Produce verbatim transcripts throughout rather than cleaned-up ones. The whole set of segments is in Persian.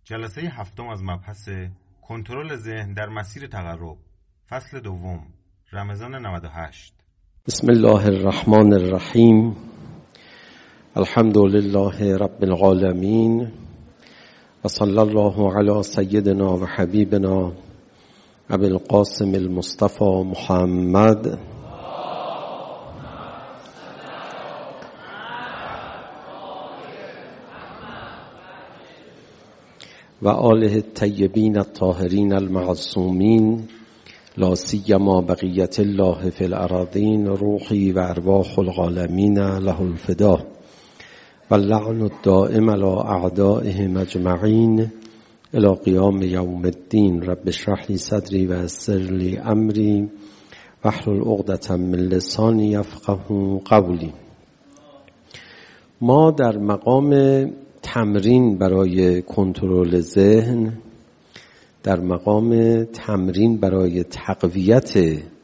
جلسه هفتم از مبحث کنترل ذهن در مسیر تقرب، فصل دوم، رمضان نود و هشت. بسم الله الرحمن الرحیم. الحمد لله رب العالمین و صلی الله علی سیدنا و حبیبنا ابی القاسم المصطفى محمد و آله الطیبین الطاهرین المعصومین لا سیما بقیت الله فی الارضین روحی و ارواح العالمین له الفدا و اللعن الدائم علی اعدائهم اجمعین الی قیام یوم الدین. رب اشرح لی صدری و یسر لی امری واحلل عقدة من لسانی یفقهوا قولی. ما در مقام تمرین برای کنترل ذهن، در مقام تمرین برای تقویت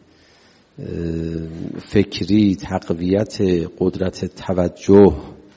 فکری، تقویت قدرت توجه،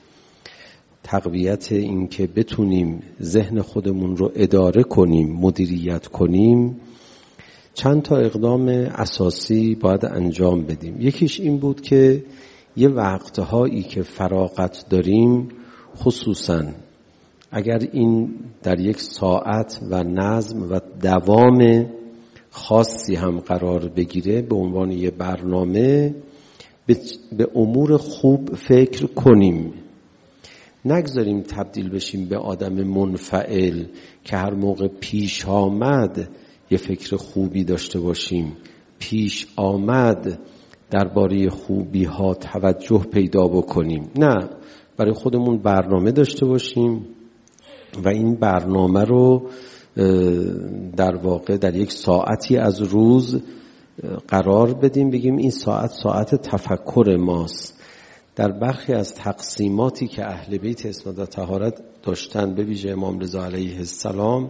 تقویت این که بتونیم ذهن خودمون رو اداره کنیم، مدیریت کنیم، چند تا اقدام اساسی باید انجام بدیم. یکیش این بود که یه وقتهایی که فراغت داریم، خصوصاً اگر این در یک ساعت و نظم و دوام خاصی هم قرار بگیره، به عنوان یه برنامه به امور خوب فکر کنیم، نگذاریم تبدیل بشیم به آدم منفعل که هر موقع پیش آمد یه فکر خوبی داشته باشیم، پیش آمد درباره خوبی ها توجه پیدا بکنیم. نه، برای خودمون برنامه داشته باشیم و این برنامه رو در واقع در یک ساعتی از روز قرار بدیم، بگیم این ساعت ساعت تفکر ماست. در برخی از تقسیماتی که اهل بیت اسناد و طهارت داشتن، به ویژه امام رضا علیه السلام،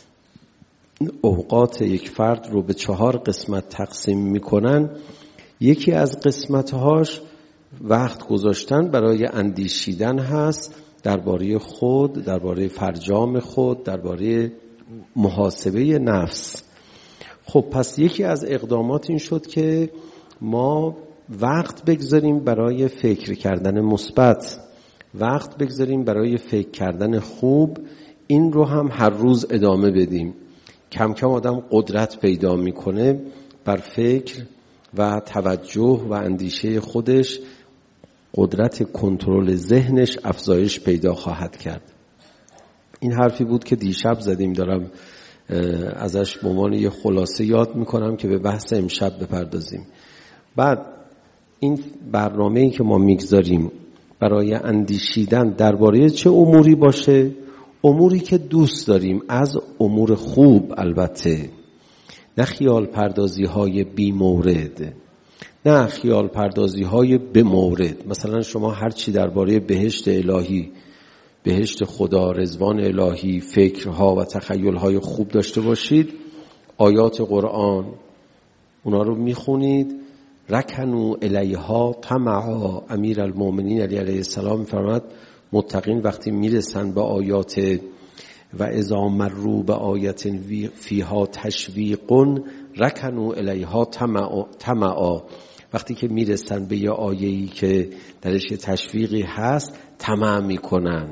اوقات یک فرد رو به چهار قسمت تقسیم میکنن. یکی از قسمتهاش وقت گذاشتن برای اندیشیدن هست درباره خود، درباره فرجام خود، درباره محاسبه نفس. خب پس یکی از اقدامات این شد که ما وقت بگذاریم برای فکر کردن مثبت، وقت بگذاریم برای فکر کردن خوب. این رو هم هر روز ادامه بدیم. کم کم آدم قدرت پیدا میکنه بر فکر و توجه و اندیشه خودش، قدرت کنترل ذهنش افزایش پیدا خواهد کرد. این حرفی بود که دیشب زدیم، دارم ازش به عنوان یه خلاصه یاد میکنم که به بحث امشب بپردازیم. بعد این برنامه‌ای که ما میگذاریم برای اندیشیدن درباره چه اموری باشه؟ اموری که دوست داریم، از امور خوب، البته نه خیال پردازی های بی مورد، نه خیال پردازی های به مورد. مثلا شما هر چی درباره بهشت الهی، بهشت خدا، رضوان الهی، فکرها و تخیلهای خوب داشته باشید، آیات قرآن اونا رو میخونید، رکنوا الیها طمعا. امیر المؤمنین علی علیه السلام میفرماد متقین وقتی میرسن به آیات و اذا مروا به آیت فیها تشویق رکنوا الیها طمعا، وقتی که میرسن به یه آیه‌ای که درش تشویقی هست طمع میکنن.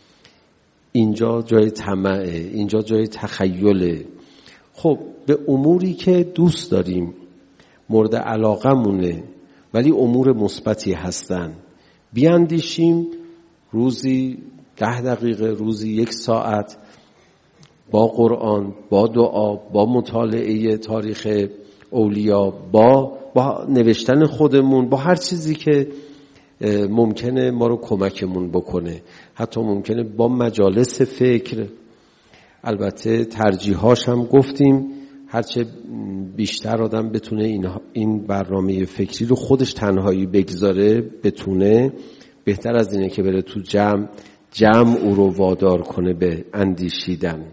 اینجا جای طمعه، اینجا جای تخیله. خب به اموری که دوست داریم، مورد علاقه مونه، ولی امور مثبتی هستن، بیاندیشیم. روزی ده دقیقه، روزی یک ساعت با قرآن، با دعا، با مطالعه تاریخ اولیا، با با نوشتن خودمون، با هر چیزی که ممکنه ما رو کمکمون بکنه، حتی ممکنه با مجالس فکر. البته ترجیحاش هم گفتیم، هرچه بیشتر آدم بتونه این این برنامه فکری رو خودش تنهایی بگذاره، بتونه، بهتر از اینه که بره تو جمع، جمع او رو وادار کنه به اندیشیدن.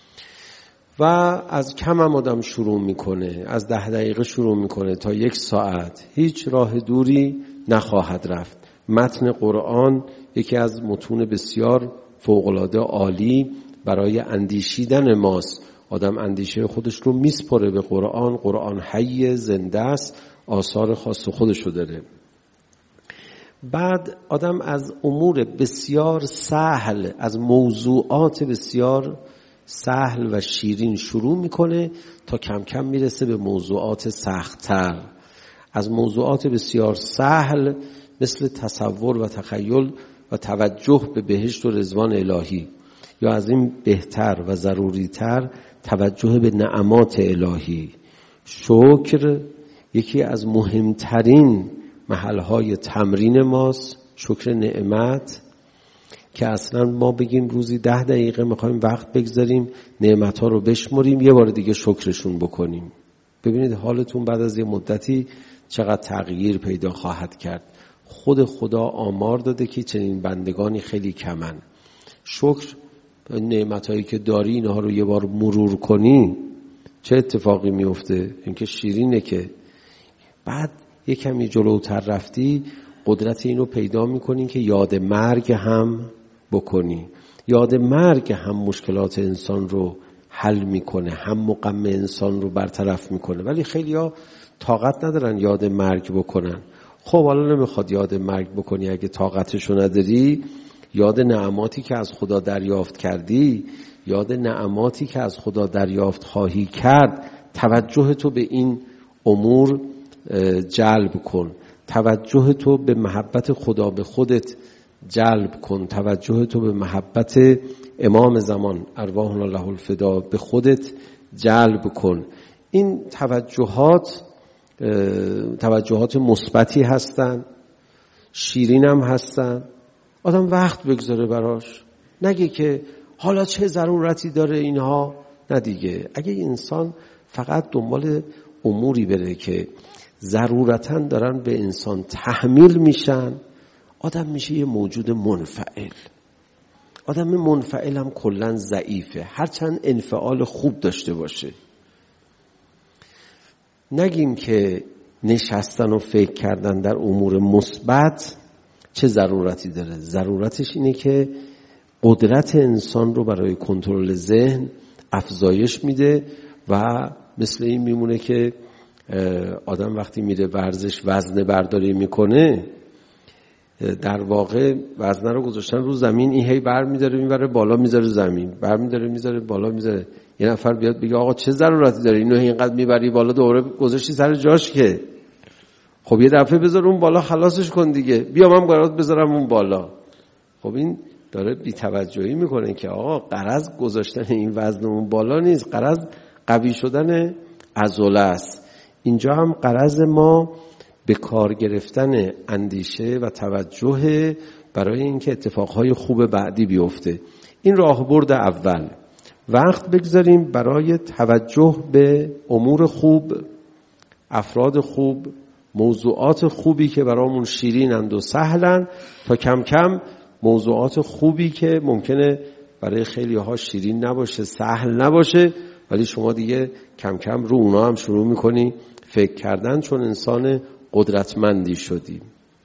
و از کم هم آدم شروع میکنه، از ده دقیقه شروع میکنه تا یک ساعت، هیچ راه دوری نخواهد رفت. متن قرآن یکی از متون بسیار فوق‌العاده عالی برای اندیشیدن ماست. آدم اندیشه خودش رو میسپره به قرآن. قرآن حی، زنده است، آثار خاص خودش رو داره. بعد آدم از امور بسیار سهل، از موضوعات بسیار سهل و شیرین شروع میکنه تا کم کم میرسه به موضوعات سخت‌تر. از موضوعات بسیار سهل مثل تصور و تخیل و توجه به بهشت و رضوان الهی، یا از این بهتر و ضروری‌تر توجه به نعمات الهی. شکر یکی از مهمترین محلهای تمرین ماست، شکر نعمت، که اصلا ما بگیم روزی ده دقیقه میخوایم وقت بگذاریم نعمتها رو بشمریم، یه بار دیگه شکرشون بکنیم. ببینید حالتون بعد از یه مدتی چقدر تغییر پیدا خواهد کرد. خود خدا آمار داده که چنین بندگانی خیلی کمن. شکر نعمتهایی که داری اینها رو یه بار مرور کنی چه اتفاقی میفته؟ اینکه شیرینه که بعد یه کمی جلوتر رفتی قدرت اینو پیدا میکنی که یاد مرگ هم بکنی. یاد مرگ هم مشکلات انسان رو حل میکنه، هم غم انسان رو برطرف میکنه. ولی خیلیا طاقت ندارن یاد مرگ بکنن. خب حالا نمیخواد یاد مرگ بکنی، اگه طاقتشو نداری یاد نعماتی که از خدا دریافت کردی، یاد نعماتی که از خدا دریافت خواهی کرد، توجه تو به این امور جلب کن. توجه تو به محبت خدا به خودت جلب کن. توجه تو به محبت امام زمان ارواحنا له الفدا به خودت جلب کن. این توجهات توجهات مثبتی هستن، شیرین هم هستن. آدم وقت بگذاره براش، نگه که حالا چه ضرورتی داره اینها. نه دیگه، اگه انسان فقط دنبال اموری بره که ضرورتاً دارن به انسان تحمیل میشن، آدم میشه یه موجود منفعل. آدم منفعل هم کلاً ضعیفه، هرچند انفعال خوب داشته باشه. نگیم که نشستن و فکر کردن در امور مثبت چه ضرورتی داره. ضرورتش اینه که قدرت انسان رو برای کنترل ذهن افزایش میده و مثل این میمونه که آدم وقتی میره ورزش وزنه برداری میکنه، در واقع وزنه رو گذاشتن رو زمین، این هی بر میداره میبره بالا میذاره زمین، بر میداره میذاره بالا میذاره. یه نفر بیاد بگه آقا چه ضرورتی داره اینو اینقدر میبری بالا، دوباره گذاشتی سر جاش که خب یه دفعه بذار اون بالا خلاصش کن دیگه، بیا من برات بذارم اون بالا. خب این داره بی‌توجهی میکنه که آقا غرض گذاشتن این وزن اون بالا نیست، غرض قوی شدن عضله است. اینجا هم غرض ما به کار گرفتن اندیشه و توجه برای اینکه اتفاقهای خوب بعدی بیفته. این راهبرد اول. وقت بگذاریم برای توجه به امور خوب، افراد خوب، موضوعات خوبی که برامون شیرینند و سهلن، تا کم کم موضوعات خوبی که ممکنه برای خیلی ها شیرین نباشه، سهل نباشه، ولی شما دیگه کم کم رو اونا هم شروع میکنی فکر کردن، چون انسان قدرتمندی شدیم.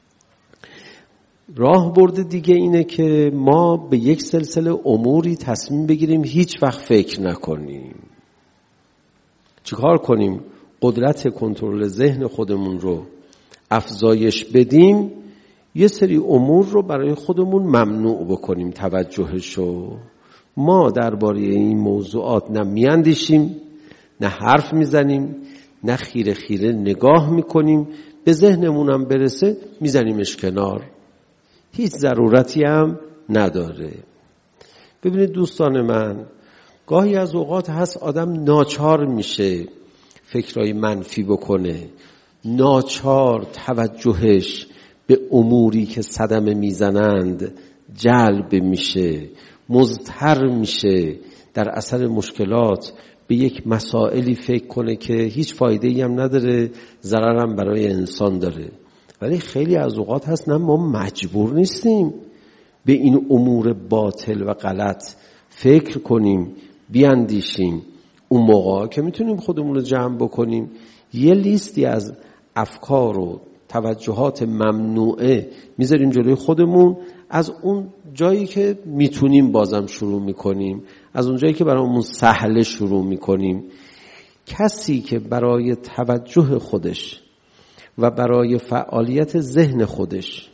راهبرد دیگه اینه که ما به یک سلسله اموری تصمیم بگیریم هیچ وقت فکر نکنیم. چیکار کنیم؟ قدرت کنترل ذهن خودمون رو افزایش بدیم، یه سری امور رو برای خودمون ممنوع بکنیم توجهشو. ما درباره این موضوعات نه میاندیشیم، نه حرف میزنیم، نه خیره خیره نگاه میکنیم، به ذهنمونم برسه میزنیمش کنار، هیچ ضرورتی هم نداره. ببینید دوستان من، گاهی از اوقات هست آدم ناچار میشه فکرای منفی بکنه، ناچار توجهش به اموری که صدمه میزنند جلب میشه، مضطر میشه در اثر مشکلات به یک مسائلی فکر کنه که هیچ فایده‌ای هم نداره، ضررم برای انسان داره. ولی خیلی از اوقات هست نه، ما مجبور نیستیم به این امور باطل و غلط فکر کنیم، بیاندیشیم. اون موقع که میتونیم خودمون رو جمع بکنیم، یه لیستی از افکار و توجهات ممنوعه میذاریم جلوی خودمون، از اون جایی که میتونیم بازم شروع میکنیم، از اون جایی که برامون سهله شروع میکنیم. کسی که برای توجه خودش و برای فعالیت ذهن خودش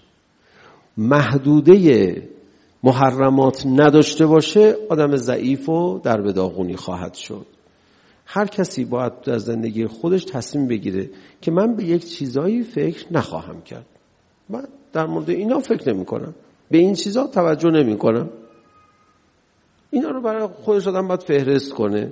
محدوده محرمات نداشته باشه، آدم ضعیف و در به داغونی خواهد شد. هر کسی باید در زندگی خودش تصمیم بگیره که من به یک چیزایی فکر نخواهم کرد، من در مورد اینا فکر نمی کنم، به این چیزا توجه نمی کنم. اینا رو برای خودش آدم باید فهرست کنه،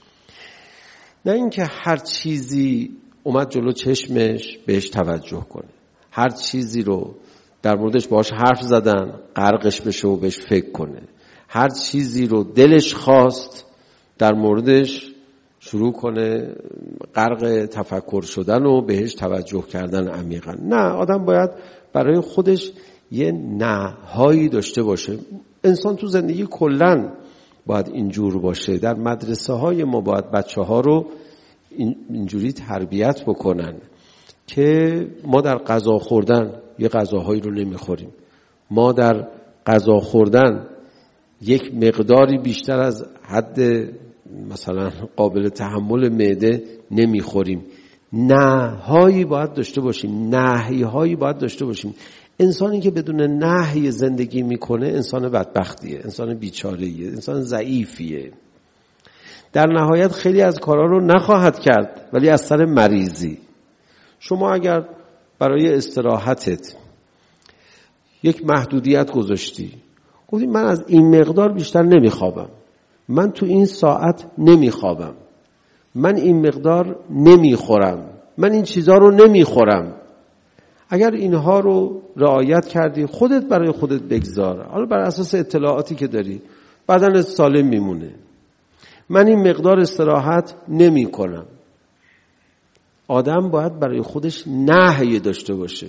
نه اینکه هر چیزی اومد جلو چشمش بهش توجه کنه، هر چیزی رو در موردش باهاش حرف زدن غرقش بشه و بهش فکر کنه، هر چیزی رو دلش خواست در موردش شروع کنه غرق تفکر شدن و بهش توجه کردن عمیقا. نه، آدم باید برای خودش یه نهایی داشته باشه. انسان تو زندگی کلن باید اینجور باشه. در مدرسه های ما باید بچه ها رو اینجوری تربیت بکنن که ما در غذا خوردن یه غذاهایی رو نمیخوریم، ما در غذا خوردن یک مقداری بیشتر از حد مثلا قابل تحمل معده نمیخوریم. نهایی باید داشته باشیم، نهی هایی باید داشته باشیم. انسانی که بدون نهی زندگی میکنه انسان بدبختیه، انسان بیچاره‌ایه، انسان ضعیفیه. در نهایت خیلی از کارا رو نخواهد کرد ولی از سر مریضی. شما اگر برای استراحتت یک محدودیت گذاشتی، گفتی من از این مقدار بیشتر نمیخوابم، من تو این ساعت نمیخوابم، من این مقدار نمیخورم، من این چیزا رو نمیخورم، اگر اینها رو رعایت کردی خودت برای خودت بگذار، حالا بر اساس اطلاعاتی که داری بدنت سالم میمونه. من این مقدار استراحت نمی کنم. آدم باید برای خودش نهی داشته باشه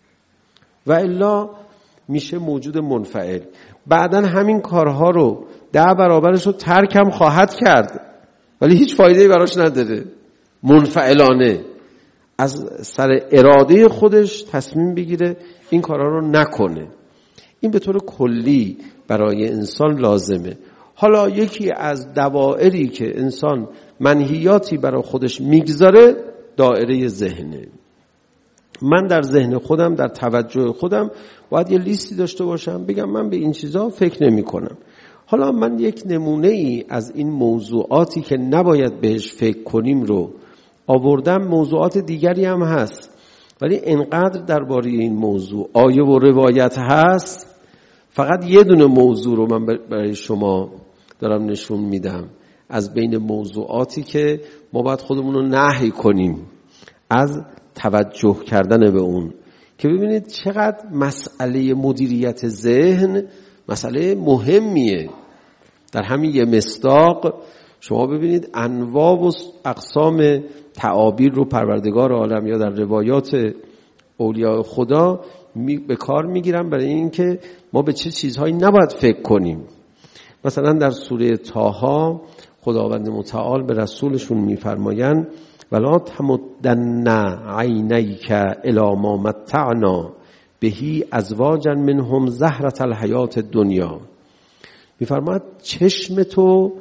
و الا میشه موجود منفعل. بعدن همین کارها رو ده برابرش رو ترکم خواهد کرد ولی هیچ فایده‌ای براش نداره. منفعلانه از سر اراده خودش تصمیم بگیره این کارها رو نکنه. این به طور کلی برای انسان لازمه. حالا یکی از دوائری که انسان منهیاتی برای خودش میگذاره دایره ذهنه. من در ذهن خودم، در توجه خودم باید یه لیستی داشته باشم، بگم من به این چیزا فکر نمی کنم. حالا من یک نمونه ای از این موضوعاتی که نباید بهش فکر کنیم رو آوردم. موضوعات دیگری هم هست ولی انقدر درباره این موضوع آیه و روایت هست، فقط یه دونه موضوع رو من برای شما دارم نشون میدم از بین موضوعاتی که ما باید خودمون رو نهی کنیم از توجه کردن به اون، که ببینید چقدر مسئله مدیریت ذهن مسئله مهمیه. در همین یه مصداق شما ببینید انواع و اقسام تعابیر رو پروردگار عالم یا در روایات اولیاء خدا به کار میگیرن برای اینکه ما به چه چیزهایی نباید فکر کنیم. مثلا در سوره طه خداوند متعال به رسولشون میفرمایند ولا تمدن عینیک الی ما متعنا بهی ازواجا منهم زهرة الحیات الدنیا. میفرماید چشم تو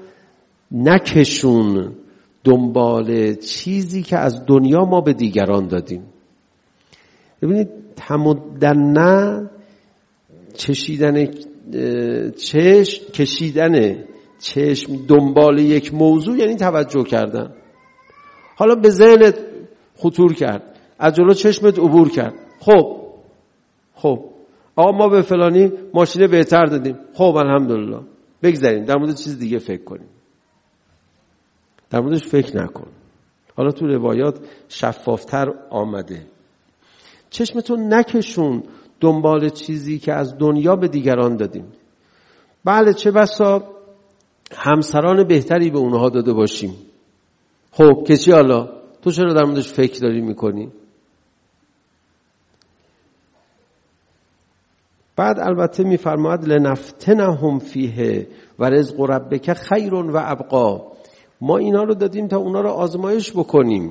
نکشون دنبال چیزی که از دنیا ما به دیگران دادیم. ببینید تمدن چشیدن چشم کشیدن چشم دنبال یک موضوع یعنی توجه کردن. حالا به ذهنت خطور کرد، از جلو چشمت عبور کرد، خب خب آقا ما به فلانی ماشین بهتر دادیم، خب الحمدلله، بگذاریم در مورد چیز دیگه فکر کنیم، در موردش فکر نکن. حالا تو روایات شفافتر آمده. چشمتون نکشون دنبال چیزی که از دنیا به دیگران دادیم. بله چه بسا همسران بهتری به اونها داده باشیم، خب که چی حالا تو چرا در موردش فکر داری میکنی؟ بعد البته میفرماید لنفتنهم فیه و رزق ربک خیر و ابقا. ما اینا رو دادیم تا اونا رو آزمایش بکنیم،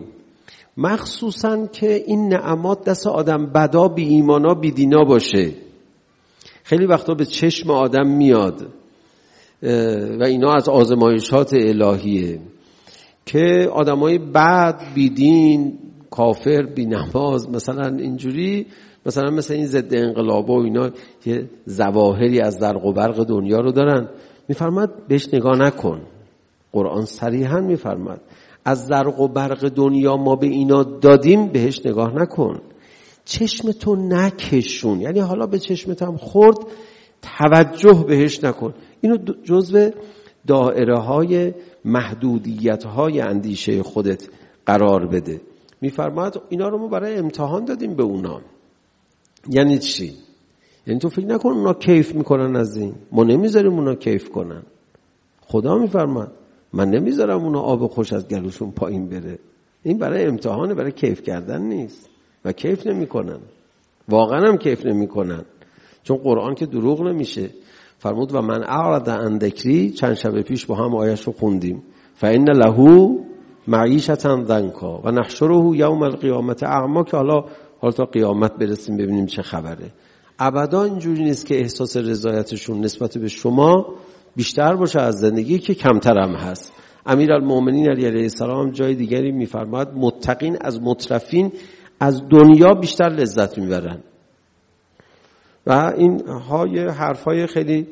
مخصوصا که این نعمات دست آدم بدا بی ایمانا بی دینا باشه. خیلی وقتا به چشم آدم میاد و اینا از آزمایشات الهیه که آدمای بد، بیدین، کافر، بینماز، مثلا اینجوری، مثلا مثل این ضد انقلاب و اینا یه ظواهری از زرق و برق دنیا رو دارن، میفرماد بهش نگاه نکن. قرآن صریحا میفرماد از زرق و برق دنیا ما به اینا دادیم، بهش نگاه نکن، چشمتو نکشون، یعنی حالا به چشمت هم خورد توجه بهش نکن. اینو جزو دائره های محدودیت های اندیشه خودت قرار بده. میفرماد اینا رو ما برای امتحان دادیم به اونا. یعنی چی؟ یعنی تو فکر نکن اونا کیف میکنن از این، ما نمیذاریم اونا کیف کنن. خدا میفرماد من نمیذارم اونا آب خوش از گلوشون پایین بره. این برای امتحانه، برای کیف کردن نیست و کیف نمیکنن، واقعا هم کیف نمیکنن، چون قرآن که دروغ نمیشه. فرمود و من اعرض عن ذکری، چند شب پیش با هم آیش رو خوندیم، فإن له معیشة ضنکا و نحشره یوم القیامت اعما، که حالا حالا تا قیامت برسیم ببینیم چه خبره. ابدا اینجوری نیست که احساس رضایتشون نسبت به شما بیشتر باشه از زندگی که کمتر هم هست. امیرالمومنین علی علیه السلام جای دیگری میفرماد متقین از مترفین از دنیا بیشتر لذت میبرن. و این های حرفای خیلی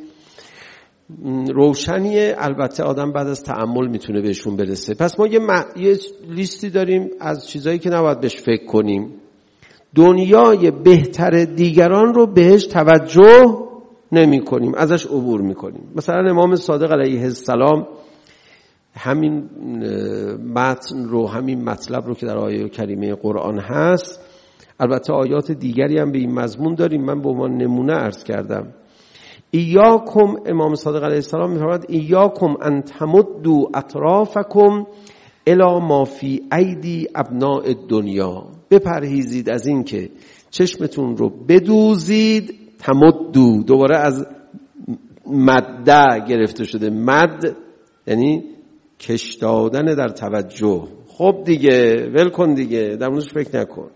روشنیه، البته آدم بعد از تأمل میتونه بهشون برسه. پس ما یه, م... یه لیستی داریم از چیزایی که نباید بهش فکر کنیم. دنیای بهتر دیگران رو بهش توجه نمی کنیم، ازش عبور می کنیم. مثلا امام صادق علیه السلام همین متن رو، همین مطلب رو که در آیه کریمه قرآن هست، البته آیات دیگری هم به این مضمون داریم، من به عنوان نمونه عرض کردم. ایاکم، امام صادق علیه السلام می‌فرماید ایاکم ان تمدوا اطرافکم الی ما فی ایدی ابناء الدنیا، بپرهیزید از این که چشمتون رو بدوزید. تمدو دوباره از مده گرفته شده، مد یعنی کش دادن در توجه. خب دیگه ول کن دیگه، در موردش فکر نکن.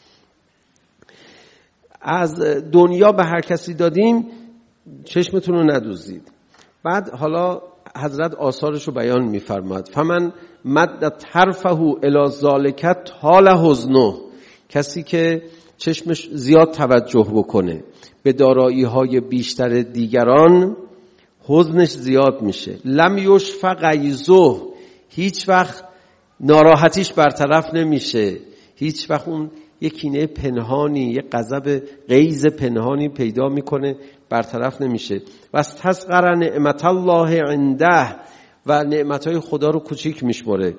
از دنیا به هر کسی دادیم، چشمتون رو ندوزید. بعد حالا حضرت آثارش رو بیان می‌فرماد. فمن مد طرفه الی ذالک طال حزنه، کسی که چشمش زیاد توجه بکنه به دارایی‌های بیشتر دیگران، حزنش زیاد میشه. لم یشفق غیظه، هیچ وقت ناراحتیش برطرف نمیشه، هیچ وقت اون یک کینه پنهانی، یک غضب غیظ پنهانی پیدا میکنه، برطرف نمیشه. و استصغر نعمت الله عنده، و نعمتهای خدا رو کوچیک میشمره.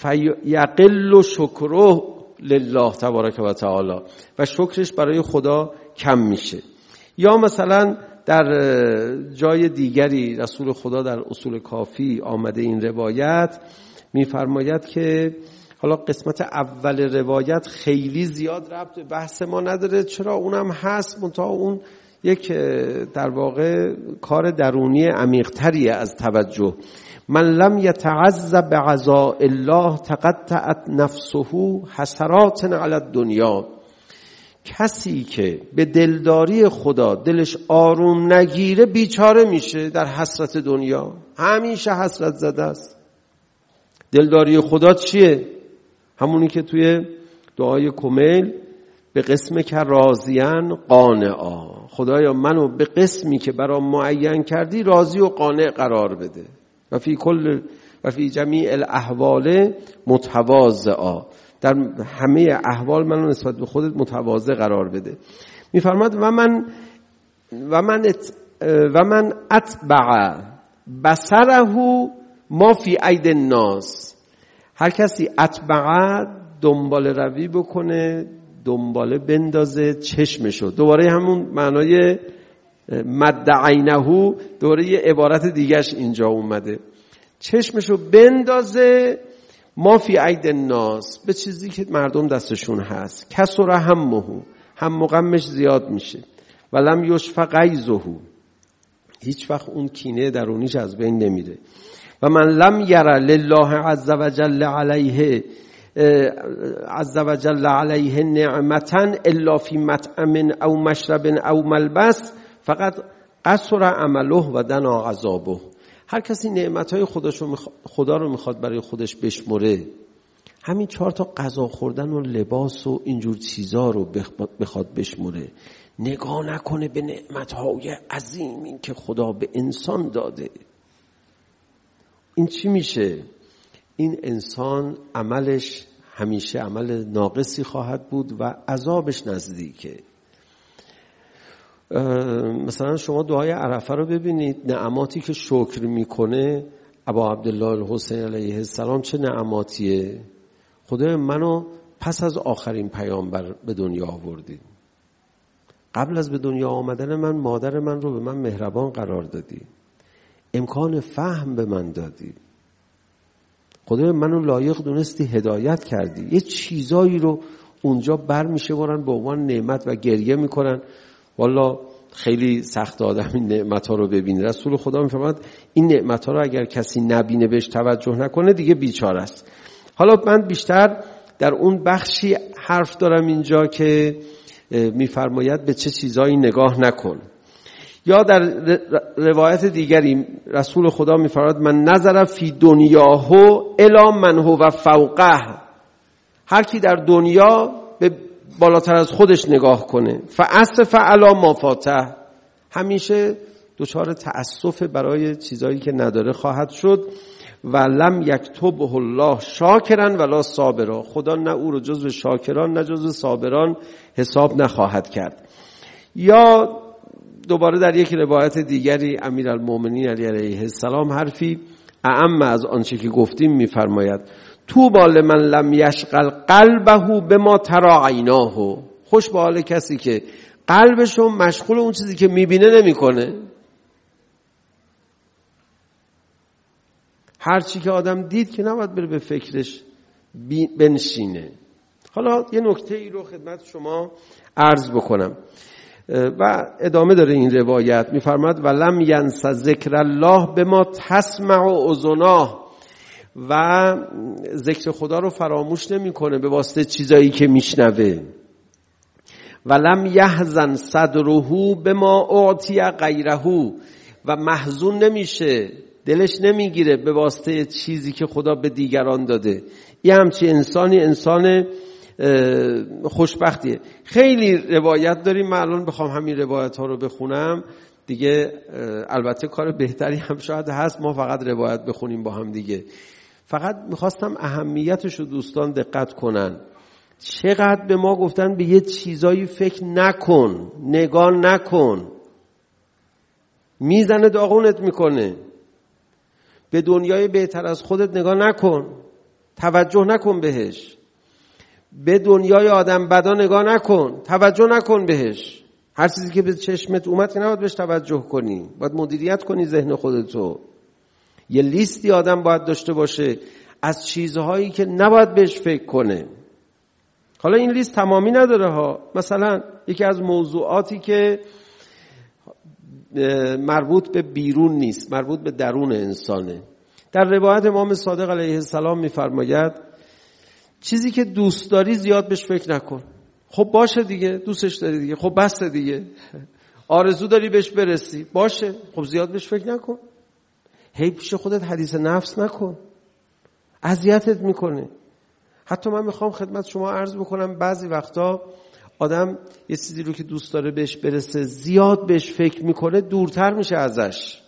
فیقل شکره لله تبارک و تعالی، و شکرش برای خدا کم میشه. یا مثلا در جای دیگری رسول خدا در اصول کافی آمده این روایت میفرماید که حالا قسمت اول روایت خیلی زیاد ربط به بحث ما نداره، چرا اونم هست، منتها اون یک در واقع کار درونی عمیق‌تریه از توجه. من لم یتعذ بعزاء الله تقطعت نفسه حسرات علی الدنیا، کسی که به دلداری خدا دلش آروم نگیره بیچاره میشه در حسرت دنیا، همیشه حسرت زده است. دلداری خدا چیه؟ همونی که توی دعای کمیل به قسم که راضیان قانعا، خدایا منو به قسمی که برام معین کردی راضی و قانع قرار بده. و فی کل و فی جمیع الاحوال متواضعا، در همه احوال منو نسبت به خودت متواضع قرار بده. میفرماد و من و من ات و من اتبع بصره ما فی اید الناس، هر کسی اتبع دنبال روی بکنه، دنباله بندازه چشمشو، دوباره همون معنای مد عینه، دوباره یه عبارت دیگهش اینجا اومده، چشمشو بندازه ما فی اید الناس، به چیزی که مردم دستشون هست. کسر همه، هم غمش زیاد میشه. ولم یشفق غیظه، هیچ وقت اون کینه درونیش از بین نمیره. و من لم یرى لله عز وجل علیه عز وجل علیه نعمتا الا فی مطعم او مشرب او ملبس فقط قصر عمله و دنا عذابه. هر کسی نعمتهای خدا رو میخواد برای خودش بشمره، همین چهار تا غذا خوردن و لباس و اینجور چیزا رو بخواد بشمره، نگاه نکنه به نعمتهای عظیمی که خدا به انسان داده. این چی میشه؟ این انسان عملش همیشه عمل ناقصی خواهد بود و عذابش نزدیکه. مثلا شما دعای عرفه رو ببینید، نعماتی که شکر میکنه ابا عبدالله الحسین علیه السلام چه نعماتیه. خدای منو پس از آخرین پیامبر به دنیا آوردی، قبل از به دنیا آمدن من مادر من رو به من مهربان قرار دادی، امکان فهم به من دادی، خدای منو لایق دونستی هدایت کردی. یه چیزایی رو اونجا بر میشه برن به عنوان نعمت و گریه میکنن. والا خیلی سخت آدم این نعمت ها رو ببینه. رسول خدا میفرماد این نعمت ها رو اگر کسی نبینه بهش توجه نکنه دیگه بیچاره است. حالا من بیشتر در اون بخشی حرف دارم اینجا که میفرماید به چه چیزایی نگاه نکن. یا در روایت دیگری رسول خدا میفرماید من نظر فی دنیاه الی من هو فوقه، هر کی در دنیا به بالاتر از خودش نگاه کنه فاسف علی ما فاته، همیشه دچار تأسف برای چیزایی که نداره خواهد شد. و لم یکتبه الله شاکرا ولا صابرا، خدا نه او رو جزو شاکران نه جزو صابران حساب نخواهد کرد. یا دوباره در یک روایت دیگری امیرالمومنین علی علیه السلام حرفی اعم از آنچه که گفتیم میفرماید طوبی لمن لم یشغل قلبه بما تری عیناه، خوش به حال کسی که قلبش رو مشغول اون چیزی که میبینه نمیکنه. هر چی که آدم دید که نباید بره به فکرش بنشینه. حالا یه نکته ای رو خدمت شما عرض بکنم و ادامه داره این روایت. میفرماد ولم ینس ذکر الله بما تسمع اذناه، و ذکر خدا رو فراموش نمیکنه به واسطه چیزایی که میشنوه. ولم یحزن صدره بما اعطی غیره، و محزون نمیشه، دلش نمیگیره به واسطه چیزی که خدا به دیگران داده. یه همچی انسانی انسان خوشبختیه. خیلی روایت داریم، من الان بخوام همین روایت ها رو بخونم دیگه البته کار بهتری هم شاید هست ما فقط روایت بخونیم با هم دیگه. فقط میخواستم اهمیتش رو دوستان دقت کنن. چقدر به ما گفتن به یه چیزایی فکر نکن، نگاه نکن، میزنه داغونت میکنه. به دنیای بهتر از خودت نگاه نکن، توجه نکن بهش. به دنیای آدم بدا نگاه نکن، توجه نکن بهش. هر چیزی که به چشمت اومد که نباید بهش توجه کنی، باید مدیریت کنی ذهن خودتو. یه لیستی آدم باید داشته باشه از چیزهایی که نباید بهش فکر کنه. حالا این لیست تمامی نداره ها. مثلا یکی از موضوعاتی که مربوط به بیرون نیست، مربوط به درون انسانه. در روایت امام صادق علیه السلام میفرماید چیزی که دوست داری زیاد بهش فکر نکن. خب باشه دیگه، دوستش داری دیگه، خب بسته دیگه. آرزو داری بهش برسی، باشه، خب زیاد بهش فکر نکن. هی پیش خودت حدیث نفس نکن، اذیتت میکنه. حتی من میخوام خدمت شما عرض بکنم بعضی وقتا آدم یه چیزی رو که دوست داره بهش برسه زیاد بهش فکر میکنه، دورتر میشه ازش.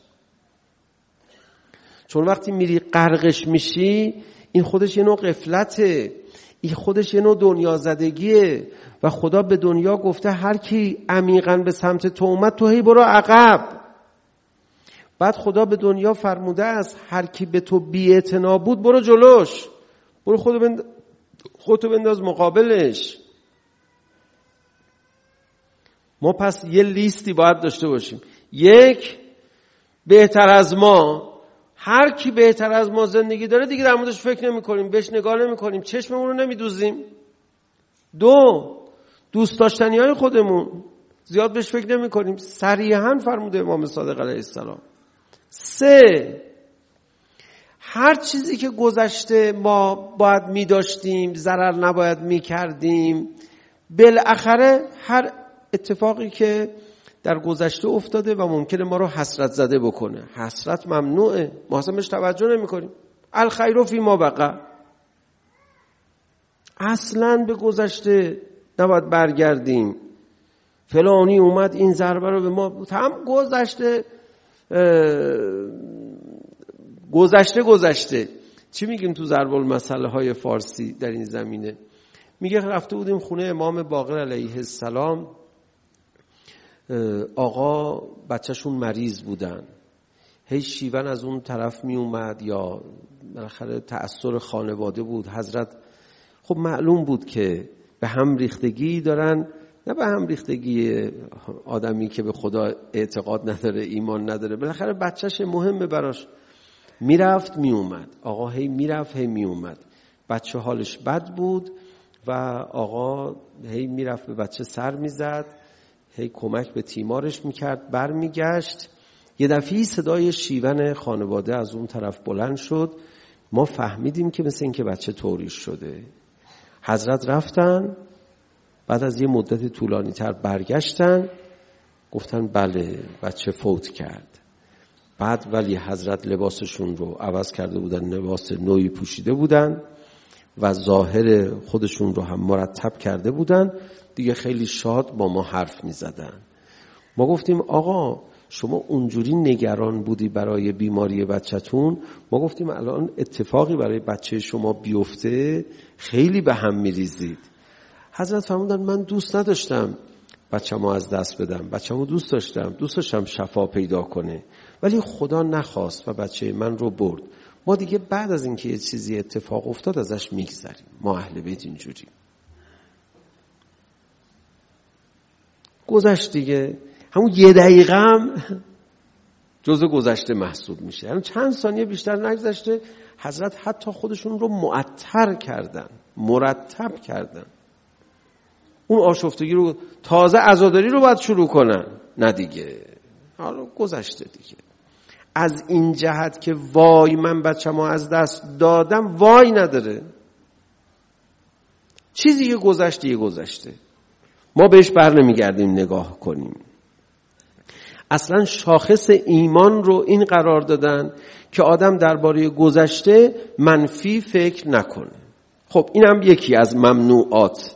چون وقتی میری غرقش میشی، این خودش یه نوع غفلته، این خودش یه نوع دنیا زدگیه. و خدا به دنیا گفته هر کی عمیقاً به سمت تو اومد تو هی برو عقب. بعد خدا به دنیا فرموده است هر کی به تو بی‌اعتنا بود برو جلوش، برو خودو بند... خودتو بنداز مقابلش. ما پس یه لیستی باید داشته باشیم. یک، بهتر از ما، هر کی بهتر از ما زندگی داره دیگه در موردش فکر نمی کنیم، بهش نگاه نمی کنیم، چشممون رو نمی دوزیم. دو، دوست داشتنی های خودمون زیاد بهش فکر نمی کنیم، صریحاً فرموده امام صادق علیه السلام. سه، هر چیزی که گذشته ما باید می داشتیم، ضرر نباید می کردیم، بالاخره هر اتفاقی که در گذشته افتاده و ممکنه ما رو حسرت زده بکنه. حسرت ممنوعه، ما اصلا بهش توجه نمی کنیم. الخیر فی ما بقی، اصلا به گذشته نباید برگردیم. فلانی اومد این ضربه رو به ما، هم گذشته گذشته گذشته چی میگیم تو ضرب المثل های فارسی در این زمینه؟ میگه رفته بودیم خونه امام باقر علیه السلام، آقا بچهشون مریض بودن، هی شیون از اون طرف می اومد یا بالاخره تأثیر خانواده بود. حضرت خب معلوم بود که به هم ریختگی دارن، نه به هم ریختگی آدمی که به خدا اعتقاد نداره، ایمان نداره، بالاخره بچهش مهمه براش. میرفت می اومد، آقا هی میرفت هی می اومد، بچه حالش بد بود و آقا هی میرفت به بچه سر میزد، هی کمک به تیمارش میکرد، بر میگشت. یه دفعی صدای شیون خانواده از اون طرف بلند شد، ما فهمیدیم که مثل این که بچه توریش شده. حضرت رفتن، بعد از یه مدت طولانی تر برگشتن، گفتن بله بچه فوت کرد. بعد ولی حضرت لباسشون رو عوض کرده بودن، لباس نوعی پوشیده بودن و ظاهر خودشون رو هم مرتب کرده بودن، دیگه خیلی شاد با ما حرف می زدن. ما گفتیم آقا شما اونجوری نگران بودی برای بیماری بچه‌تون، ما گفتیم الان اتفاقی برای بچه شما بیفته خیلی به هم می ریزید. حضرت فرمودن من دوست نداشتم بچه‌مو از دست بدم، بچه‌مو دوست داشتم، دوست داشتم شفا پیدا کنه، ولی خدا نخواست و بچه من رو برد. ما دیگه بعد از اینکه یه چیزی اتفاق افتاد ازش میگذریم. ما اهل بیت اینجوری. گذشت دیگه، همون یه دقیقه هم جزء گذشته محسوب میشه. یعنی چند ثانیه بیشتر نگذشته حضرت حتی خودشون رو معطر کردن، مرتب کردن. اون آشفتگی رو، تازه عزاداری رو باید شروع کنن، نه دیگه، حالا گذشته دیگه. از این جهت که وای من بچه‌مو از دست دادم، وای نداره. چیزی که گذشته یه گذشته، ما بهش بر نمیگردیم نگاه کنیم. اصلا شاخص ایمان رو این قرار دادن که آدم درباره گذشته منفی فکر نکنه. خب این هم یکی از ممنوعات.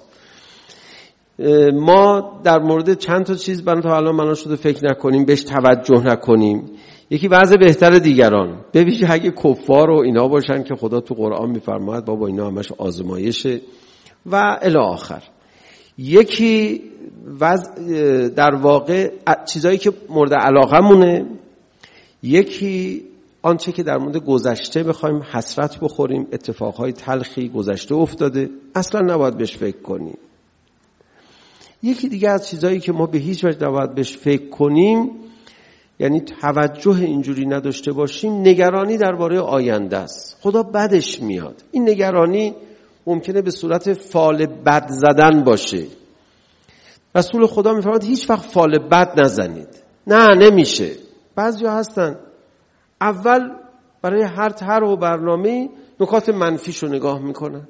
ما در مورد چند تا چیز برای تا الان منا شده فکر نکنیم، بهش توجه نکنیم. یکی وضع بهتر دیگران، ببینید اگه کفار و اینا باشن که خدا تو قرآن میفرماید بابا اینا همش آزمایشه و الی آخر. یکی وضع در واقع چیزایی که مورد علاقه مونه، یکی آنچه که در مورد گذشته بخوایم حسرت بخوریم، اتفاقهای تلخی گذشته افتاده، اصلا نباید بهش فکر کنیم. یکی دیگه از چیزایی که ما به هیچ وجه نباید بهش فکر کنیم، یعنی توجه اینجوری نداشته باشیم، نگرانی درباره آینده است. خدا بدش میاد. این نگرانی ممکنه به صورت فال بد زدن باشه. رسول خدا میفرماید هیچ وقت فال بد نزنید. نه نمیشه. بعضیا هستن اول برای هر طرح و برنامه نکات منفیشو نگاه میکنن.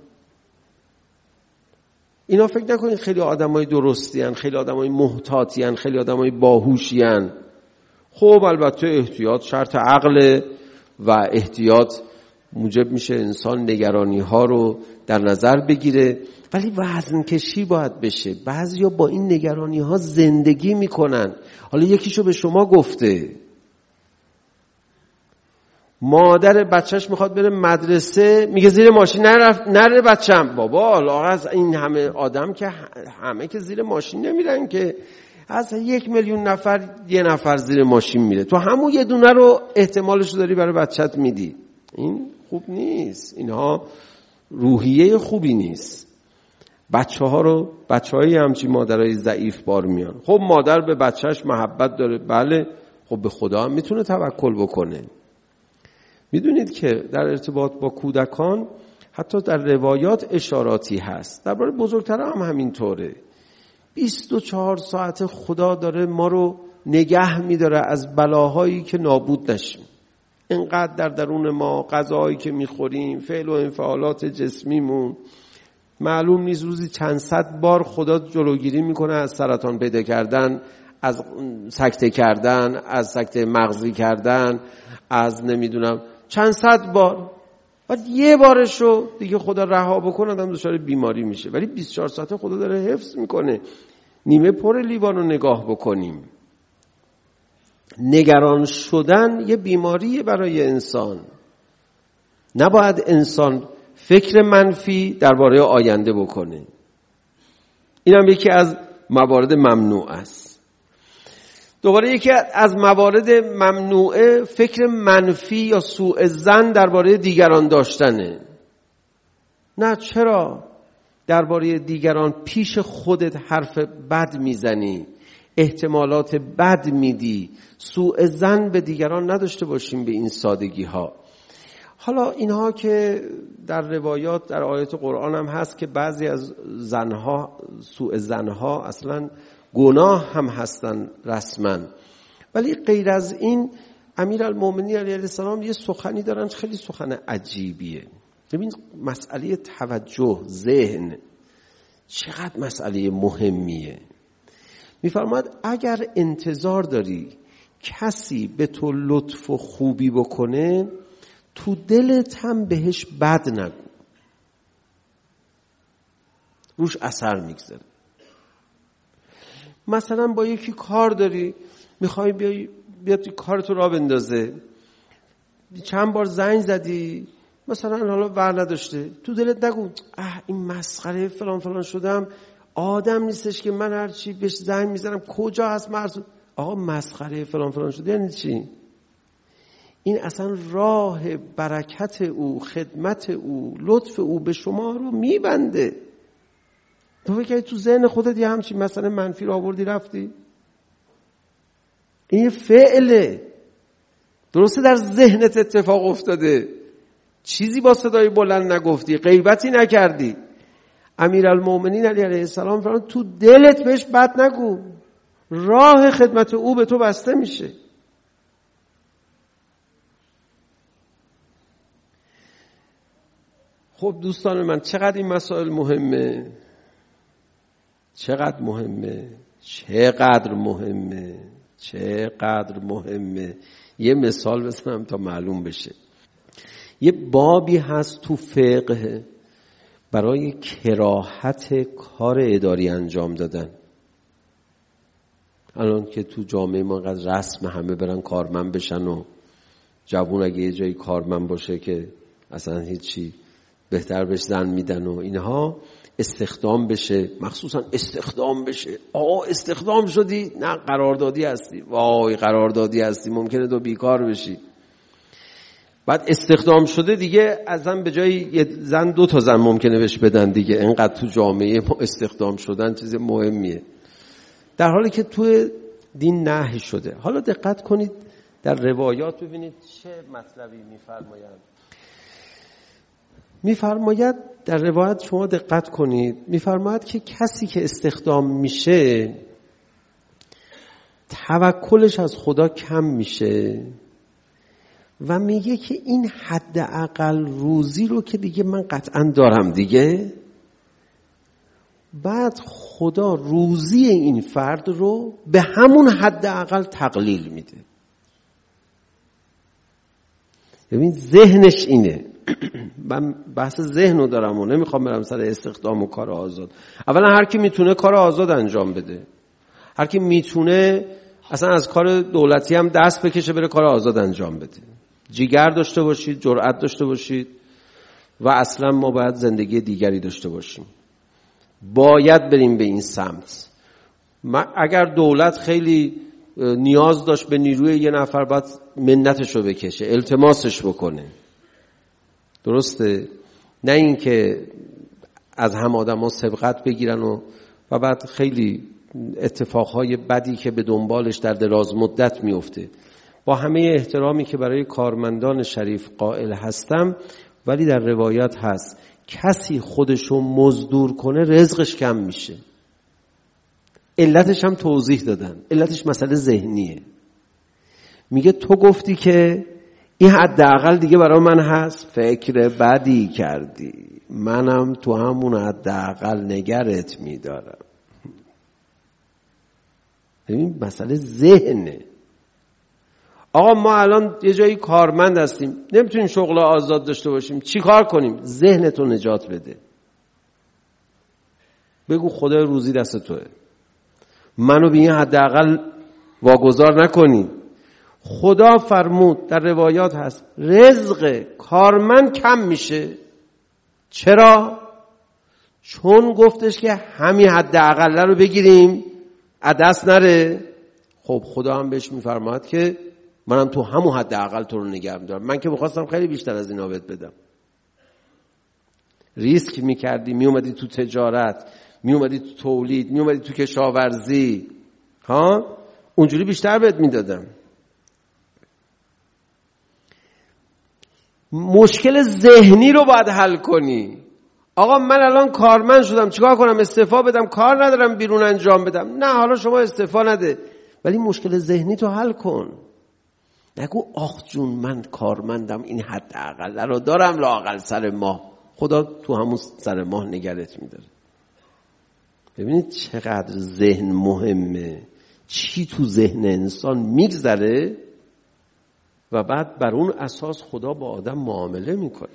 اینا فکر نکنید خیلی آدمای درستی ان، خیلی آدمای محتاطی ان، خیلی آدمای باهوشی ان. خب البته احتیاط شرط عقل و احتیاط موجب میشه انسان نگرانی ها رو در نظر بگیره، ولی وزن کشی باید بشه. بعضیا با این نگرانی ها زندگی میکنن. حالا یکیشو به شما گفته، مادر بچهش میخواد بره مدرسه، میگه زیر ماشین نره, نره بچم. بابا حالا از این همه آدم که همه که زیر ماشین نمیرن که، از یک میلیون نفر یه نفر زیر ماشین میره، تو همون یه دونه رو احتمالش داری برای بچت میدی. این خوب نیست. اینها روحیه خوبی نیست. بچه ها رو، بچه های همچین مادرای ضعیف بار میان. خب مادر به بچهش محبت داره، بله، خب به خدا هم میتونه توکل بکنه. میدونید که در ارتباط با کودکان حتی در روایات اشاراتی هست، درباره بزرگترها هم همینطوره. بیست و چهار ساعت خدا داره ما رو نگه میداره از بلاهایی که نابود نشیم. اینقدر در درون ما غذایی که میخوریم، فعل و انفعالات جسمیمون، معلوم نیست روزی چند صد بار خدا جلوگیری میکنه از سرطان پیدا کردن، از سکته کردن، از سکته مغزی کردن، از نمیدونم چند صد بار، بعد یه بارشو دیگه خدا رها بکنه آدم دچار بیماری میشه. ولی بیست و چهار ساعته خدا داره حفظ میکنه. نیمه پر لیوان رو نگاه بکنیم. نگران شدن یه بیماریه برای انسان. نباید انسان فکر منفی درباره آینده بکنه. این هم یکی از موارد ممنوع است. دوباره یکی از موارد ممنوعه فکر منفی یا سوء ظن درباره دیگران داشتنه. نه، چرا درباره دیگران پیش خودت حرف بد میزنی، احتمالات بد میدی، سوء ظن به دیگران نداشته باشیم به این سادگی ها. حالا اینها که در روایات در آیات قرآن هم هست که بعضی از زنها، سوء ظنها اصلا گناه هم هستن رسما، ولی غیر از این امیرالمومنین علیه السلام یه سخنی دارن خیلی سخن عجیبیه. ببین مسئله توجه، ذهن چقدر مسئله مهمیه. میفرماد اگر انتظار داری کسی به تو لطف و خوبی بکنه، تو دلت هم بهش بد نگو، روش اثر میگذاره. مثلا با یکی کار داری، میخوای بیای بیاد کارتو را بندازه، چند بار زنگ زدی مثلا حالا ور نداشته، تو دلت نگو اه این مسخره فلان فلان شدم، آدم نیستش که من هرچی بهش زنگ میزنم کجا هست مرسو. آقا مسخره فلان فلان شده یعنی چی؟ این اصلا راه برکت او، خدمت او، لطف او به شما رو میبنده. تو فکر تو ذهن خودت یه همچین مثلا منفی رو آوردی رفتی؟ این فعله، درسته در ذهنت اتفاق افتاده، چیزی با صدای بلند نگفتی، غیبتی نکردی. امیرالمومنین علیه السلام فرمود تو دلت بهش بد نگو، راه خدمت او به تو بسته میشه. خب دوستان من، چقدر این مسائل مهمه، چقدر مهمه، چقدر مهمه، چقدر مهمه. یه مثال بزنم تا معلوم بشه. یه بابی هست تو فقه برای کراهت کار اداری انجام دادن. الان که تو جامعه ما قدر رسم همه برن کارمند بشن و جوون اگه یه جایی کارمند باشه که اصلا هیچی، بهتر بهش زن میدن و اینها، استخدام بشه، مخصوصا استخدام بشه. آقا استخدام شدی؟ نه قراردادی هستی. وای قراردادی هستی، ممکنه تو بیکار بشی. بعد استخدام شده دیگه ازن به جای یه زن دو تا زن ممکنه بهش بدن دیگه. اینقدر تو جامعه ما استخدام شدن چیز مهمیه، در حالی که تو دین نهی شده. حالا دقت کنید در روایات ببینید چه مطلبی میفرمایند. میفرماید در روایت، شما دقت کنید، میفرماید که کسی که استخدام میشه توکلش از خدا کم میشه و میگه که این حداقل روزی رو که دیگه من قطعا دارم دیگه، بعد خدا روزی این فرد رو به همون حداقل تقلیل میده. ببین ذهنش اینه. من بحث ذهن رو دارم و نمیخوام برم سر استخدام و کار آزاد. اولا هر کی میتونه کار آزاد انجام بده، هر کی میتونه اصلا از کار دولتی هم دست بکشه بره کار آزاد انجام بده. جیگر داشته باشید، جرأت داشته باشید و اصلا ما باید زندگی دیگری داشته باشیم. باید بریم به این سمت. اگر دولت خیلی نیاز داشت به نیروی یه نفر، باید منتش رو بکشه، التماسش بکنه. درسته؟ نه این که از هم آدم ها سبقت بگیرن و و بعد خیلی اتفاقهای بدی که به دنبالش در دراز مدت میفته. با همه احترامی که برای کارمندان شریف قائل هستم، ولی در روایت هست کسی خودشو مزدور کنه رزقش کم میشه. علتش هم توضیح دادن، علتش مسئله ذهنیه. میگه تو گفتی که این حداقل دیگه برای من هست، فکر بدی کردی، منم تو همون حداقل نگرت میدارم. ببین مسئله ذهنه. آقا ما الان یه جایی کارمند هستیم، نمیتونیم شغل آزاد داشته باشیم، چی کار کنیم؟ ذهنتو نجات بده. بگو خدای روزی دست توه، منو به این حداقل واگذار نکنی. خدا فرمود، در روایات هست، رزق کارمند کم میشه. چرا؟ چون گفتش که همین حداقل رو بگیریم از دست نره. خب خدا هم بهش میفرماد که منم تو همون حداقل تو رو نگه می‌دارم. من که می‌خواستم خیلی بیشتر از اینا بهت بدم. ریسک می‌کردی، میومدی تو تجارت، میومدی تو تولید، میومدی تو کشاورزی، ها اونجوری بیشتر بهت میدادم. مشکل ذهنی رو باید حل کنی. آقا من الان کارمند شدم، چیکار کنم؟ استعفا بدم؟ کار ندارم بیرون انجام بدم. نه، حالا شما استعفا نده، ولی مشکل ذهنی تو حل کن. نگو آخ جون من کارمندم، این حداقل رو دارم لااقل سر ماه. خدا تو همون سر ماه نگرت میداره. ببینید چقدر ذهن مهمه، چی تو ذهن انسان میگذره و بعد بر اون اساس خدا با آدم معامله میکنه.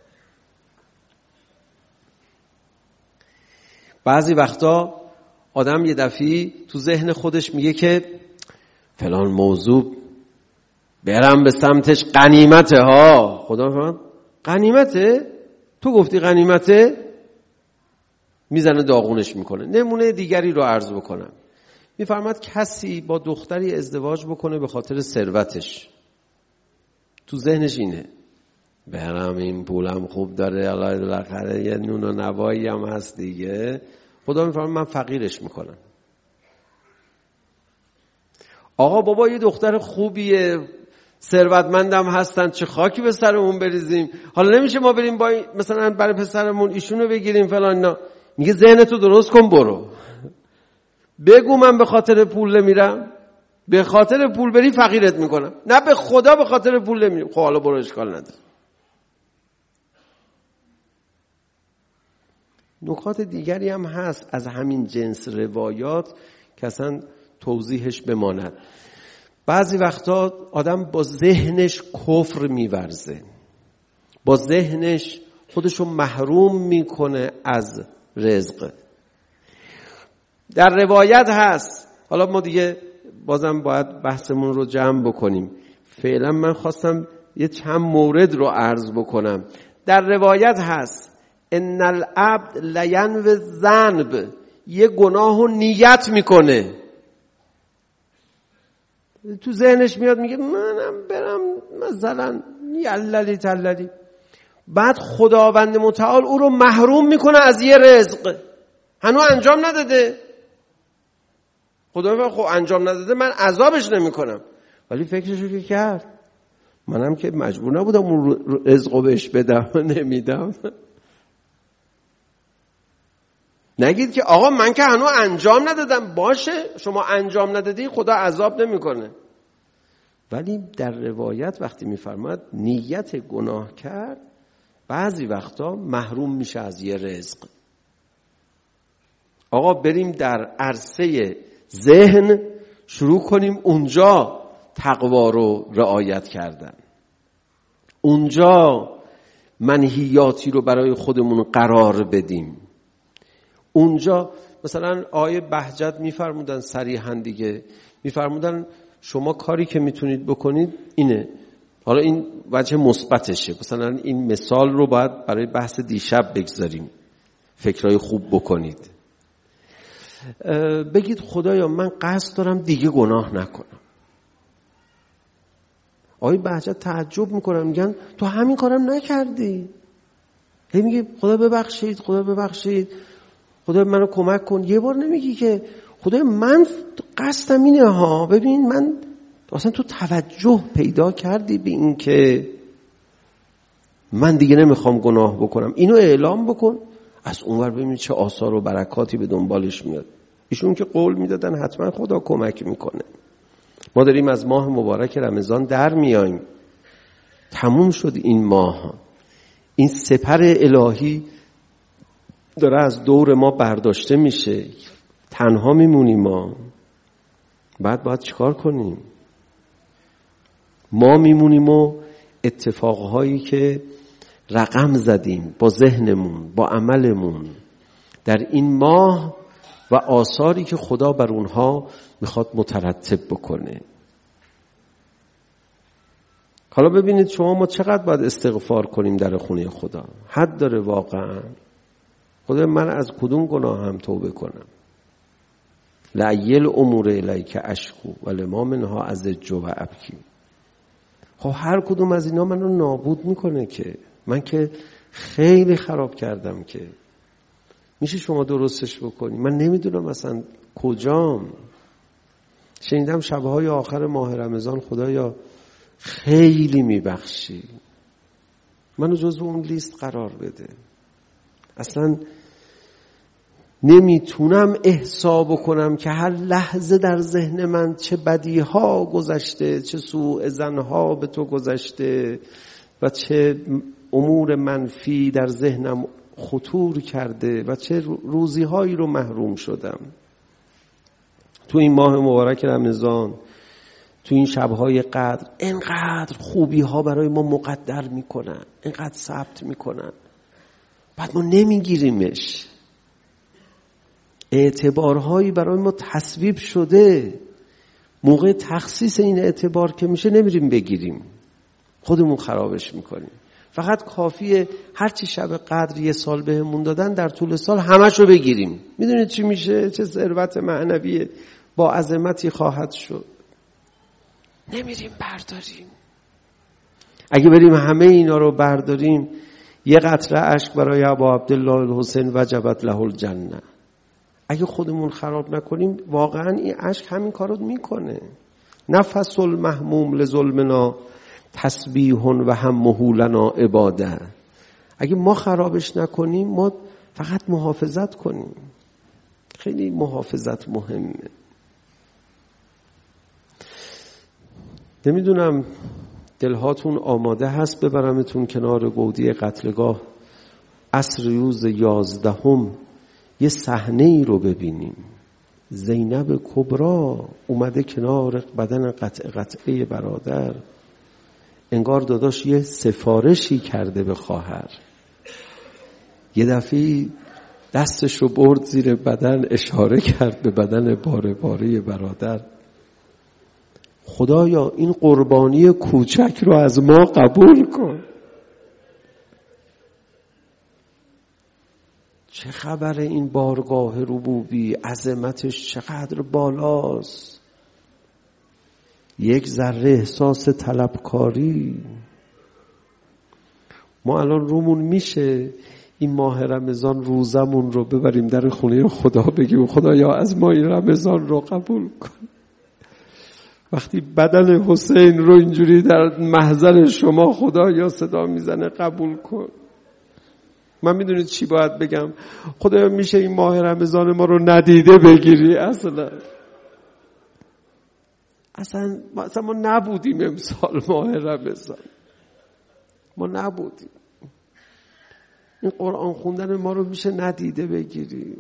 بعضی وقتا آدم یه دفعی تو ذهن خودش میگه که فلان موضوع برم به سمتش غنیمته ها. خدا فرمان غنیمته؟ تو گفتی غنیمته؟ میزنه داغونش میکنه. نمونه دیگری رو عرض بکنم. میفرماد کسی با دختری ازدواج بکنه به خاطر ثروتش. تو ذهنش اینه برم این پولم خوب داره، الله بالاخره یه نون و نوایی هم هست دیگه. خدا میفرماد من فقیرش میکنم. آقا بابا یه دختر خوبیه، ثروتمندم هستن، چه خاکی به سرمون بریزیم، حالا نمیشه ما بریم با مثلا برای پسرمون ایشونو بگیریم فلان اینا. میگه ذهنتو درست کن، برو بگو من به خاطر پول نمیرم، به خاطر پول بری فقیرت میکنم. نه به خدا به خاطر پول نمیریم. خب حالا برو، اشکال نداره. نکات دیگری هم هست از همین جنس روایات که اصلا توضیحش بماند. بعضی وقتا آدم با ذهنش کفر میورزه، با ذهنش خودشو محروم میکنه از رزق. در روایت هست، حالا ما دیگه بازم باید بحثمون رو جمع بکنیم. فعلا من خواستم یه چند مورد رو عرض بکنم. در روایت هست ان العبد لینو الذنب، یه گناه رو نیت میکنه، تو ذهنش میاد میگه منم برم مثلا یللی تللی، بعد خداوند متعال او رو محروم میکنه از یه رزق، هنوز انجام نداده. خدا خب انجام نداده من عذابش نمیکنم، ولی فکرشو که کرد، منم که مجبور نبودم اون رزقو بهش بدم، نمیدم. نگید که آقا من که هنوز انجام ندادم. باشه شما انجام ندادی، خدا عذاب نمیکنه. ولی در روایت وقتی میفرماد نیت گناه کرد، بعضی وقتا محروم میشه از یه رزق. آقا بریم در عرصه ذهن شروع کنیم اونجا تقوا رو رعایت کردن، اونجا منهیاتی رو برای خودمون قرار بدیم. اونجا مثلا آیه بهجت میفرمودن صریحا دیگه، میفرمودن شما کاری که میتونید بکنید اینه. حالا این وجه مثبتشه، مثلا این مثال رو باید برای بحث دیشب بگذاریم، فکرای خوب بکنید. بگید خدایا من قصد دارم دیگه گناه نکنم. آیه بهجت تعجب میکنن، میگن تو همین کارم نکردی. هی میگه خدا ببخشید، خدا ببخشید، خدا منو کمک کن. یه بار نمیگی که خدای من قصدم اینه ها، ببین من اصلا تو توجه پیدا کردی به این که من دیگه نمیخوام گناه بکنم، اینو اعلام بکن. از اونور ببینید چه آثار و برکاتی به دنبالش میاد. ایشون که قول میدادن حتما خدا کمک میکنه. ما داریم از ماه مبارک رمضان در میاییم، تموم شد این ماه، این سپر الهی داره از دور ما برداشته میشه، تنها میمونیم ما. بعد باید چیکار کنیم؟ ما میمونیم و اتفاقهایی که رقم زدیم با ذهنمون، با عملمون در این ماه و آثاری که خدا بر اونها میخواد مترتب بکنه. حالا ببینید شما ما چقدر باید استغفار کنیم در خونه خدا. حد داره واقعا. خدا من از کدوم گناه هم توبه کنم؟ لعیل امور الیک اشکو و لما منها از جو و ابکی. خب هر کدوم از اینا منو نابود میکنه که من که خیلی خراب کردم که میشه شما درستش بکنی. من نمیدونم اصلا کجام. شنیدم شبهای آخر ماه رمضان خدایا خیلی میبخشی، منو جزو اون لیست قرار بده. اصلا نمیتونم احساب کنم که هر لحظه در ذهن من چه بدیها گذشته، چه سوء ظنها به تو گذشته و چه امور منفی در ذهنم خطور کرده و چه روزیهایی رو محروم شدم. تو این ماه مبارک رمضان، تو این شبهای قدر، اینقدر خوبی ها برای ما مقدر میکنن، اینقدر ثبت میکنن، بعد ما نمیگیریمش. اعتبارهایی برای ما تصویب شده، موقع تخصیص این اعتبار که میشه نمیریم بگیریم، خودمون خرابش میکنیم. فقط کافیه هرچی شب قدر یه سال بهمون دادن در طول سال همشو بگیریم. میدونید چی میشه؟ چه ثروت معنوی با عظمتی خواهد شد. نمیریم برداریم. اگه بریم همه اینا رو برداریم، یه قطره اشک برای ابا عبدالله الحسین وجبت له الجنه. اگه خودمون خراب نکنیم واقعا این اشک همین کارو میکنه. نفس المحموم لظلمنا تسبیح و همه لنا عباده. اگه ما خرابش نکنیم، ما فقط محافظت کنیم. خیلی محافظت مهمه. نمیدونم دلهاتون آماده هست ببرمتون کنار گودی قتلگاه عصر روز یازدهم یه صحنه ای رو ببینیم. زینب کبرا اومده کنار بدن قطع قطعه برادر، انگار داداش یه سفارشی کرده به خواهر. یه دفعه دستش رو برد زیر بدن، اشاره کرد به بدن باره باره برادر. خدایا این قربانی کوچک رو از ما قبول کن. چه خبر این بارگاه ربوبی؟ عظمتش چقدر بالاست. یک ذره احساس طلبکاری. ما الان رومون میشه این ماه رمضان روزمون رو ببریم در خونه خدا، بگیم خدایا از ما این رمضان رو قبول کن. وقتی بدن حسین رو اینجوری در محضر شما خدایا صدا میزنه قبول کن، من میدونید چی باید بگم؟ خدایا میشه این ماه رمضان ما رو ندیده بگیری. اصلا اصلا اصلا ما نبودیم امسال ماه رمضان، ما نبودیم. این قرآن خوندن ما رو میشه ندیده بگیری.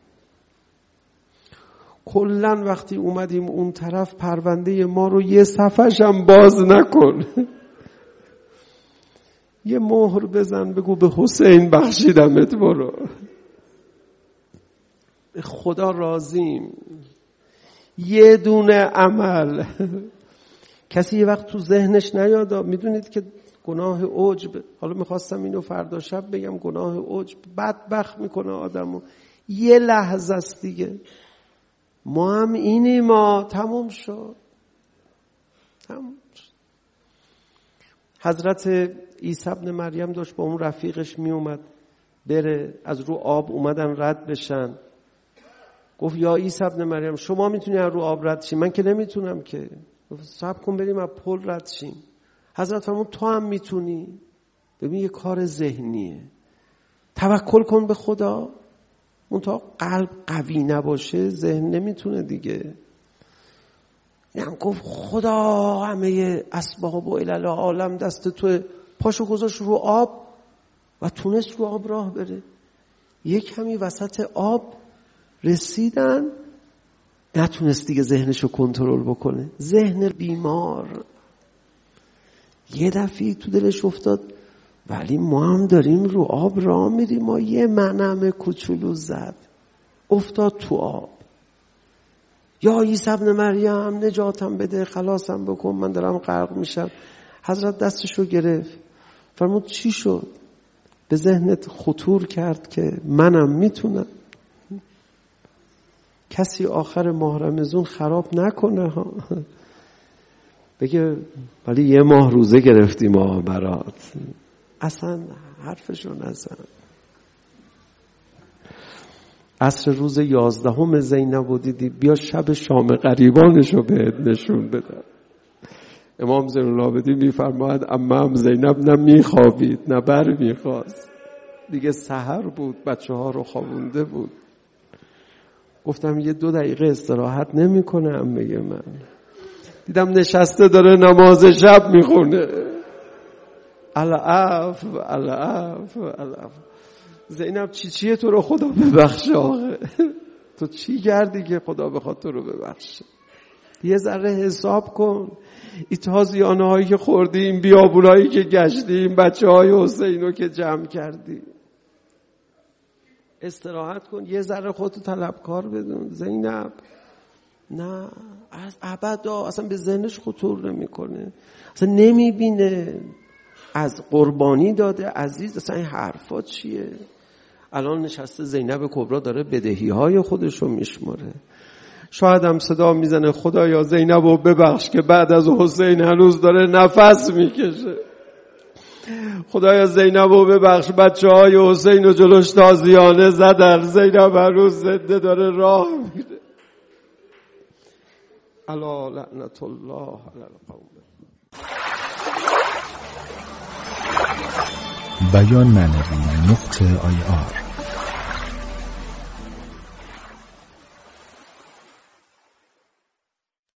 کلن وقتی اومدیم اون طرف پرونده ما رو یه صفحش هم باز نکن. یه مهر بزن بگو به حسین بخشیدمت برو. خدا راضیم. یه دونه عمل. کسی یه وقت تو ذهنش نیاد. میدونید که گناه عجب، حالا میخواستم اینو فردا شب بگم، گناه عجب بدبخت میکنه آدمو. یه لحظه است دیگه. ما هم اینی ما تموم شد. تموم شد. حضرت عیسی ابن مریم داشت با اون رفیقش می اومد بره، از رو آب اومدن رد بشن. گفت یا عیسی ابن مریم شما میتونی از رو آب رد شی، من که نمیتونم که. گفت صبر کن بریم از پل رد شیم. حضرت فرمود تو هم میتونی. ببین یه کار ذهنیه. توکل کن به خدا. اون تا قلب قوی نباشه ذهن نمیتونه دیگه. یعنی گفت خدا همه اسباب و علل عالم دست توه. پاشو گذاشت رو آب و تونست رو آب راه بره. یک کمی وسط آب رسیدن، نتونست دیگه ذهنشو کنترل بکنه. ذهن بیمار یه دفعه تو دلش افتاد ولی ما هم داریم رو آب راه میریم، ما یه منم کوچولو زد افتاد تو آب. یا عیسی ابن مریم نجاتم بده، خلاصم بکن، من دارم غرق میشم. حضرت دستشو گرفت، فرمود چی شد؟ به ذهنت خطور کرد که منم میتونم. کسی آخر ماه رمضان خراب نکنه ها، بگه ولی یه ماه روزه گرفتیم ما برات، اصلا حرفشو نزن. عصر روز یازدهم زینب و دیدی، بیا شب شام غریبانشو بهت نشون بدم. امام زین العابدین میفرماید عمم زینب نه میخوابید نه بر میخواست، دیگه سحر بود، بچه ها رو خوابونده بود. گفتم یه دو دقیقه استراحت نمی کنه عمه من؟ دیدم نشسته داره نماز شب میخونه. العفو العفو العفو. زینب چی چیه تو رو خدا ببخش آخه؟ تو چی کردی که خدا بخواد تو رو ببخشه؟ یه ذره حساب کن. این تازیانه هایی که خوردیم، بیابونایی که گشتیم، بچه های حسینو که جمع کردی، استراحت کن، یه ذره خودتو طلبکار بدون. زینب نه از ابدا اصلا به ذهنش خطور نمیکنه، اصلا نمیبینه از قربانی داده عزیز. اصلا این حرفا چیه؟ الان نشسته زینب کبرا داره بدهی های خودشو میشماره. شاید هم صدا میزنه خدایا زینبو ببخش که بعد از حسین هنوز داره نفس میکشه. خدایا زینبو ببخش بچه های حسین و جلوش تازیانه زدن، زینب هنوز زنده داره راه میره. الا لعنت الله علی القوم. بیان معنوی نقطه آی آر